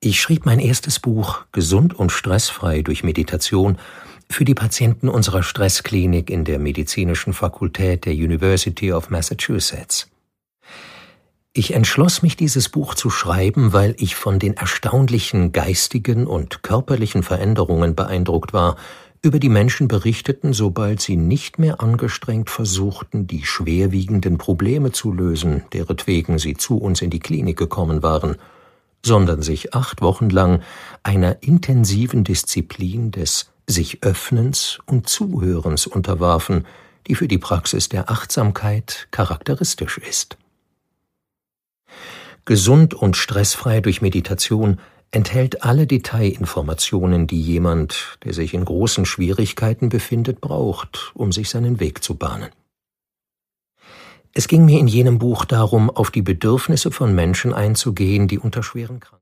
Ich schrieb mein erstes Buch »Gesund und stressfrei durch Meditation« für die Patienten unserer Stressklinik in der Medizinischen Fakultät der University of Massachusetts. Ich entschloss mich, dieses Buch zu schreiben, weil ich von den erstaunlichen geistigen und körperlichen Veränderungen beeindruckt war, über die Menschen berichteten, sobald sie nicht mehr angestrengt versuchten, die schwerwiegenden Probleme zu lösen, deretwegen sie zu uns in die Klinik gekommen waren, sondern sich 8 Wochen lang einer intensiven Disziplin des Sich-Öffnens und Zuhörens unterwarfen, die für die Praxis der Achtsamkeit charakteristisch ist. Gesund und stressfrei durch Meditation enthält alle Detailinformationen, die jemand, der sich in großen Schwierigkeiten befindet, braucht, um sich seinen Weg zu bahnen. Es ging mir in jenem Buch darum, auf die Bedürfnisse von Menschen einzugehen, die unter schweren Krankheiten